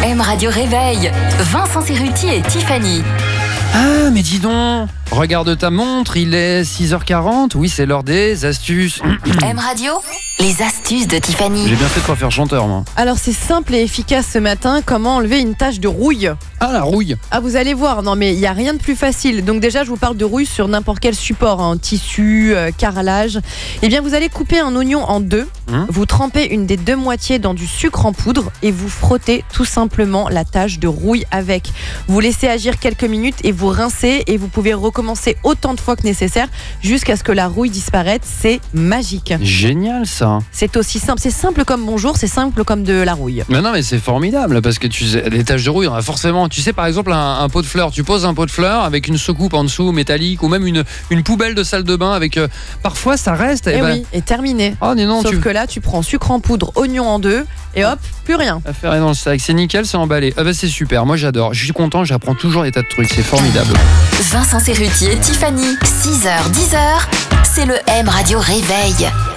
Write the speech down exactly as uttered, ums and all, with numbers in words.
M Radio Réveil, Vincent Cerruti et Tiffany. Ah, mais dis donc, regarde ta montre, il est six heures quarante. Oui, c'est l'heure des astuces. M Radio, les astuces de Tiffany. J'ai bien fait de pas faire chanteur, moi. Alors c'est simple et efficace ce matin, comment enlever une tache de rouille. Ah, la rouille. Ah, vous allez voir, non mais il n'y a rien de plus facile. Donc déjà, je vous parle de rouille sur n'importe quel support, hein, tissu, euh, carrelage. Eh bien, vous allez couper un oignon en deux, Hum. vous trempez une des deux moitiés dans du sucre en poudre et vous frottez tout simplement la tache de rouille avec. Vous laissez agir quelques minutes et vous rincez et vous pouvez recommencer autant de fois que nécessaire jusqu'à ce que la rouille disparaisse. C'est magique. Génial, ça. C'est aussi simple, c'est simple comme bonjour, c'est simple comme de la rouille. Mais non, mais c'est formidable parce que tu sais, les taches de rouille, on a forcément. Tu sais, par exemple, un, un pot de fleurs. Tu poses un pot de fleurs avec une secoupe en dessous métallique ou même une, une poubelle de salle de bain avec. Euh, parfois, ça reste. Et Eh ben, oui, et terminé. Oh, dis non, Sauf tu. que là, tu prends sucre en poudre, oignon en deux, et hop, plus rien. Affaire est dans le sac, c'est nickel, c'est emballé. Ah bah c'est super, moi j'adore. Je suis content, j'apprends toujours des tas de trucs, c'est formidable. Vincent Cerruti et Tiffany, six heures dix, c'est le M Radio Réveil.